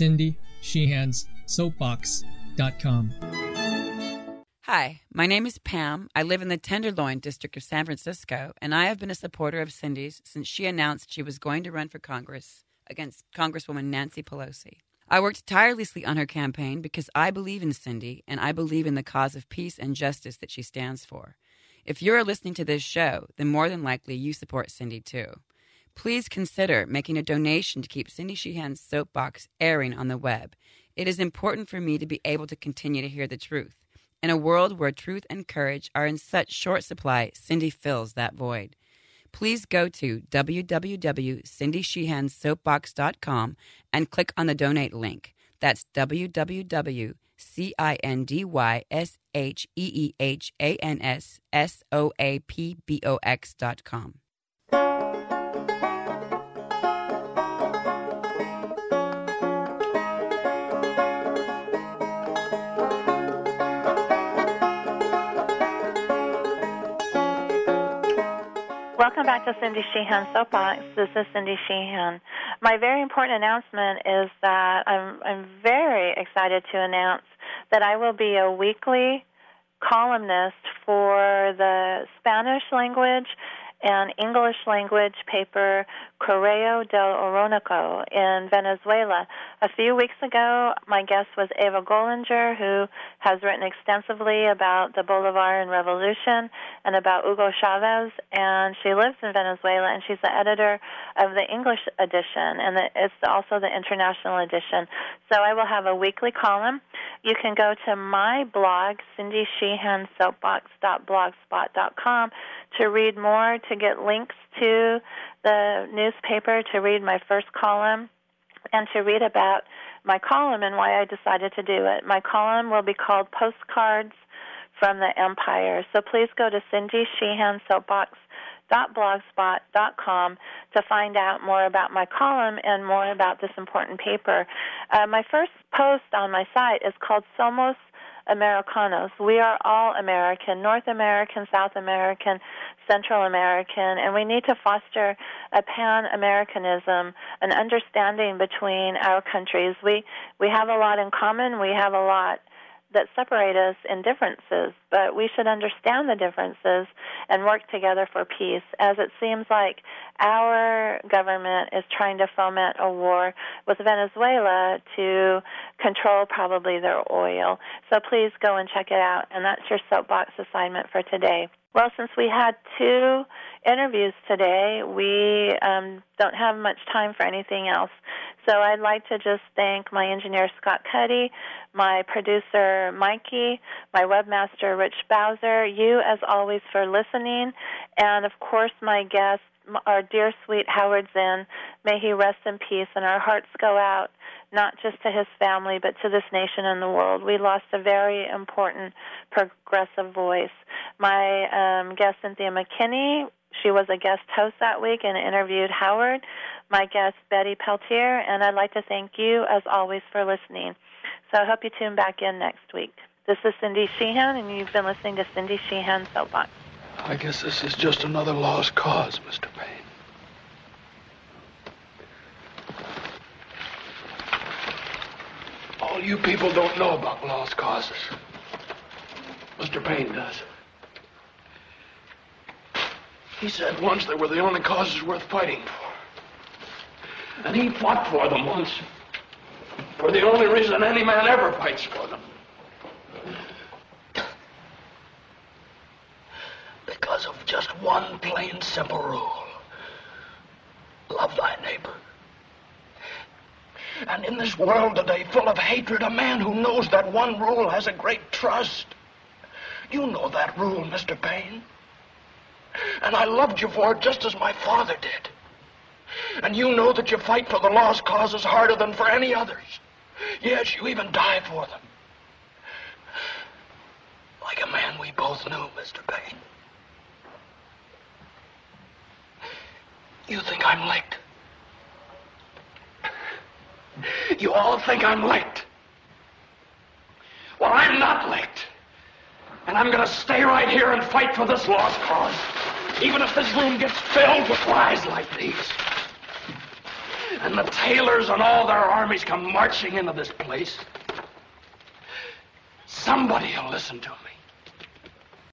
CindySheehansSoapbox.com. Hi, my name is Pam. I live in the Tenderloin district of San Francisco, and I have been a supporter of Cindy's since she announced she was going to run for Congress against Congresswoman Nancy Pelosi. I worked tirelessly on her campaign because I believe in Cindy, and I believe in the cause of peace and justice that she stands for. If you're listening to this show, then more than likely you support Cindy too. Please consider making a donation to keep Cindy Sheehan's Soapbox airing on the web. It is important for me to be able to continue to hear the truth. In a world where truth and courage are in such short supply, Cindy fills that void. Please go to www.cindysheehanssoapbox.com and click on the donate link. That's www.cindysheehanssoapbox.com. Welcome back to Cindy Sheehan's Soapbox. This is Cindy Sheehan. My very important announcement is that I'm very excited to announce that I will be a weekly columnist for the Spanish language and English language paper Correo del Orinoco in Venezuela. A few weeks ago, my guest was Eva Gollinger, who has written extensively about the Bolivarian Revolution and about Hugo Chavez, and she lives in Venezuela, and she's the editor of the English edition, and it's also the international edition. So I will have a weekly column. You can go to my blog, cindysheehansoapbox.blogspot.com, to read more, to get links to the newspaper, to read my first column, and to read about my column and why I decided to do it. My column will be called Postcards from the Empire. So please go to cindysheehansoapbox.blogspot.com to find out more about my column and more about this important paper. My first post on my site is called Somos Americanos. We are all American, North American, South American, Central American, and we need to foster a pan-Americanism, an understanding between our countries. We have a lot in common. We have a lot that separate us in differences, but we should understand the differences and work together for peace, as it seems like our government is trying to foment a war with Venezuela to control probably their oil. So please go and check it out, and that's your soapbox assignment for today. Well, since we had 2 interviews today, we don't have much time for anything else. So I'd like to just thank my engineer, Scott Cuddy, my producer, Mikey, my webmaster, Rich Bowser, you, as always, for listening, and, of course, my guest, our dear, sweet Howard Zinn. May he rest in peace, and our hearts go out not just to his family, but to this nation and the world. We lost a very important progressive voice. My guest, Cynthia McKinney, she was a guest host that week and interviewed Howard. My guest, Betty Peltier, and I'd like to thank you, as always, for listening. So I hope you tune back in next week. This is Cindy Sheehan, and you've been listening to Cindy Sheehan Soapbox. I guess this is just another lost cause, Mr. Payne. All you people don't know about lost causes. Mr. Payne does. He said once they were the only causes worth fighting for. And he fought for them once. For the only reason any man ever fights for them. Because of just one plain, simple rule. Love thy neighbor. And in this world today full of hatred, a man who knows that one rule has a great trust. You know that rule, Mr. Payne. And I loved you for it just as my father did. And you know that you fight for the lost causes harder than for any others. Yes, you even die for them. Like a man we both knew, Mr. Payne. You think I'm licked? You all think I'm licked. Well, I'm not licked. And I'm going to stay right here and fight for this lost cause. Even if this room gets filled with lies like these. And the Taylors and all their armies come marching into this place. Somebody will listen to me.